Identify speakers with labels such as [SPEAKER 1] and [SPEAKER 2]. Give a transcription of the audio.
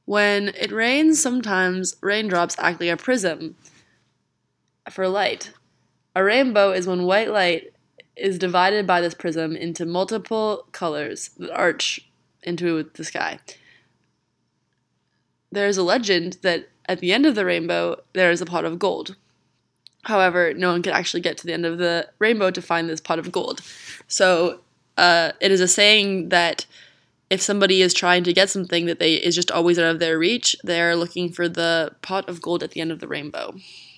[SPEAKER 1] When it rains, sometimes raindrops act like a prism for light. A rainbow is when white light is divided by this prism into multiple colors that arch into the sky. There is a legend that at the end of the rainbow, there is a pot of gold. However, no one could actually get to the end of the rainbow to find this pot of gold. So it is a saying that if somebody is trying to get something that is just always out of their reach, they're looking for the pot of gold at the end of the rainbow.